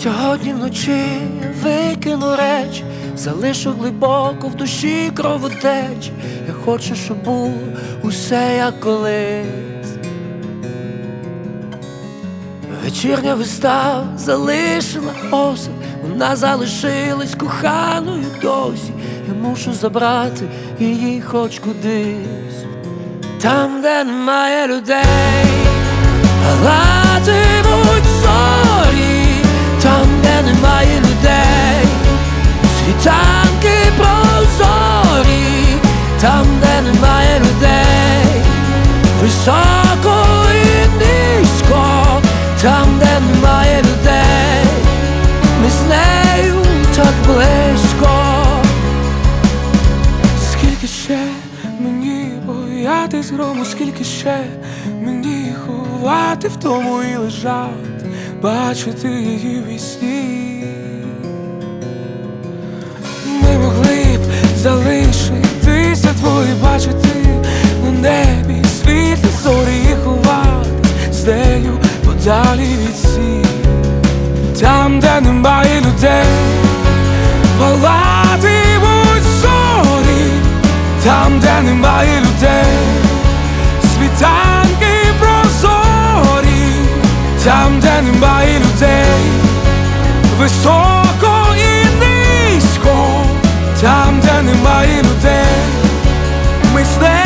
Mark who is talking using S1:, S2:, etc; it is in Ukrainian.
S1: Сьогодні вночі викину речі, залишу глибоко в душі кровотеч. Я хочу, щоб було усе як колись. Вечірня вистава залишила осад, вона залишилась коханою досі. Я мушу забрати її хоч кудись, там, де немає людей, палатимуть зорі. Там, де немає людей, світанки прозорі. Там, де немає людей, високо і низько. Там, де немає людей, ми з нею так близько. Скільки ще мені боятись грому, скільки ще мені ховати в тому і лежати, бачити її в вісні. Ми могли б залишитися двоє, бачити на небі світлі зорі і ховатись з нею подалі від всіх. Там, де немає людей, палатимуть зорі. Там, де немає людей, світанки прозорі. Там, де немає людей, високо і низько. Там, де немає людей, ми з нею